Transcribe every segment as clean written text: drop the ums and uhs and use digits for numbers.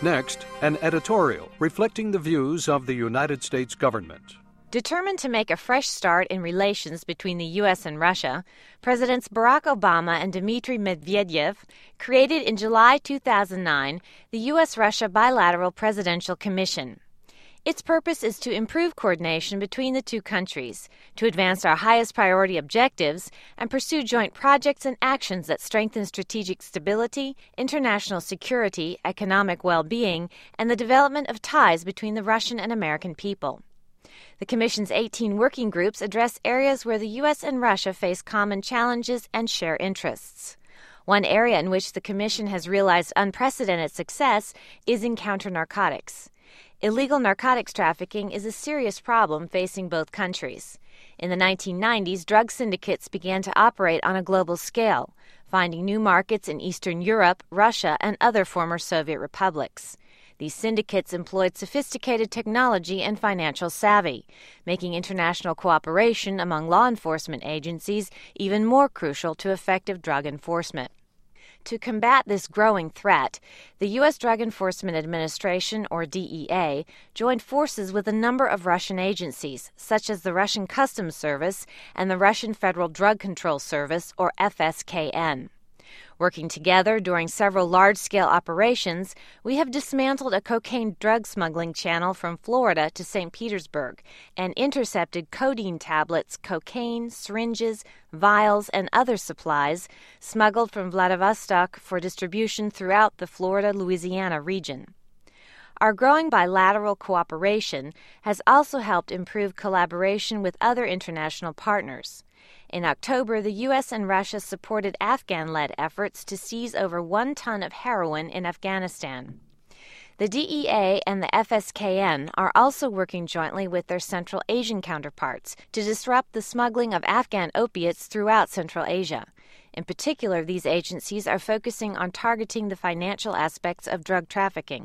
Next, an editorial reflecting the views of the United States government. Determined to make a fresh start in relations between the U.S. and Russia, Presidents Barack Obama and Dmitry Medvedev created in July 2009 the U.S.-Russia Bilateral Presidential Commission. Its purpose is to improve coordination between the two countries, to advance our highest priority objectives, and pursue joint projects and actions that strengthen strategic stability, international security, economic well-being, and the development of ties between the Russian and American people. The Commission's 18 working groups address areas where the U.S. and Russia face common challenges and share interests. One area in which the Commission has realized unprecedented success is in counter-narcotics. Illegal narcotics trafficking is a serious problem facing both countries. In the 1990s, drug syndicates began to operate on a global scale, finding new markets in Eastern Europe, Russia, and other former Soviet republics. These syndicates employed sophisticated technology and financial savvy, making international cooperation among law enforcement agencies even more crucial to effective drug enforcement. To combat this growing threat, the U.S. Drug Enforcement Administration, or DEA, joined forces with a number of Russian agencies, such as the Russian Customs Service and the Russian Federal Drug Control Service, or FSKN. Working together during several large-scale operations, we have dismantled a cocaine drug smuggling channel from Florida to St. Petersburg and intercepted codeine tablets, cocaine, syringes, vials, and other supplies smuggled from Vladivostok for distribution throughout the Florida-Louisiana region. Our growing bilateral cooperation has also helped improve collaboration with other international partners. In October, the U.S. and Russia supported Afghan-led efforts to seize over 1 ton of heroin in Afghanistan. The DEA and the FSKN are also working jointly with their Central Asian counterparts to disrupt the smuggling of Afghan opiates throughout Central Asia. In particular, these agencies are focusing on targeting the financial aspects of drug trafficking.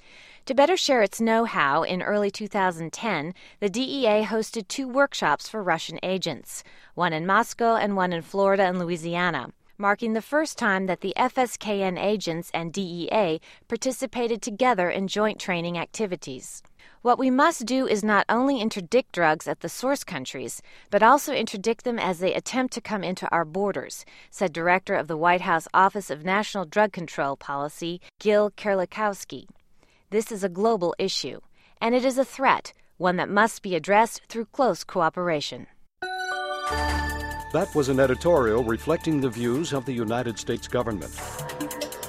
To better share its know-how, in early 2010, the DEA hosted 2 workshops for Russian agents, one in Moscow and one in Florida and Louisiana, marking the first time that the FSKN agents and DEA participated together in joint training activities. What we must do is not only interdict drugs at the source countries, but also interdict them as they attempt to come into our borders, said Director of the White House Office of National Drug Control Policy, Gil Kerlikowske. This is a global issue, and it is a threat, one that must be addressed through close cooperation. That was an editorial reflecting the views of the United States government.